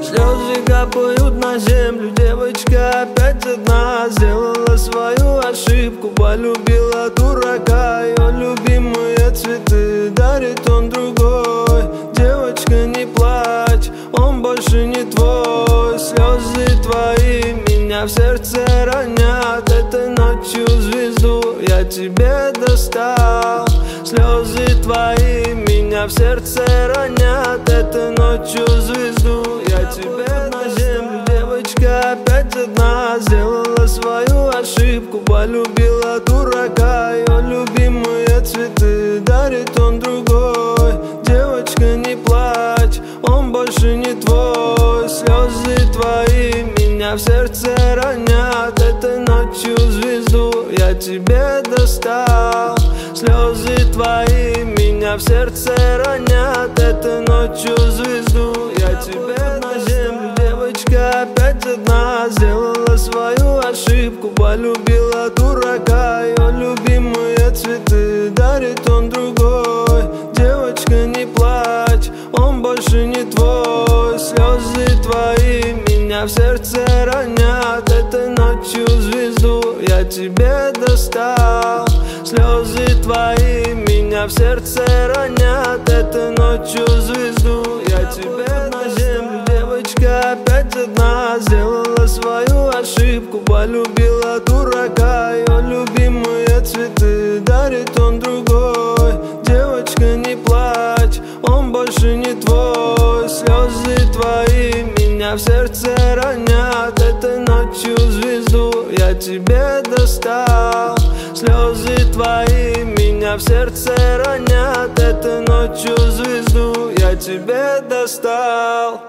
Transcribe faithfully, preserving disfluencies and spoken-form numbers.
Слезы капают на землю, девочка опять одна. Сделала свою ошибку, полюбила дурака. Ее любимые цветы дарит он другой. Девочка, не плачь, он больше не твой. Слезы твои меня в сердце ранят. Этой ночью звезду я тебе достал. Слезы твои меня в сердце ранят. Этой ночью звезду я тебе на землю. Девочка опять одна. Сделала свою ошибку, полюбила дурака. Ее любимые цветы дарит он другой. Девочка, не плачь, он больше не твой. Слезы твои меня в сердце ранят. Этой ночью звезду я тебе достал. Слезы твои меня в сердце ранят. Этой ночью звезду я тебе на землю. Девочка опять одна. Сделала свою ошибку, полюбила дурака. Ее любимые цветы дарит он другой. Девочка, не плачь, он больше не твой. Слезы твои меня в сердце ранят. Этой ночью звезду я тебе достал. Слезы твои меня в сердце ранят. Этой ночью звезду я тебе на землю. Девочка опять одна. Сделала свою ошибку, полюбила дурака. Ее любимые цветы дарит он другой. Девочка, не плачь, он больше не твой. Слезы твои меня в сердце ранят. Этой ночью звезду я тебе достал. Слезы твои меня в сердце ранят. Этой ночью звезду я тебе достал.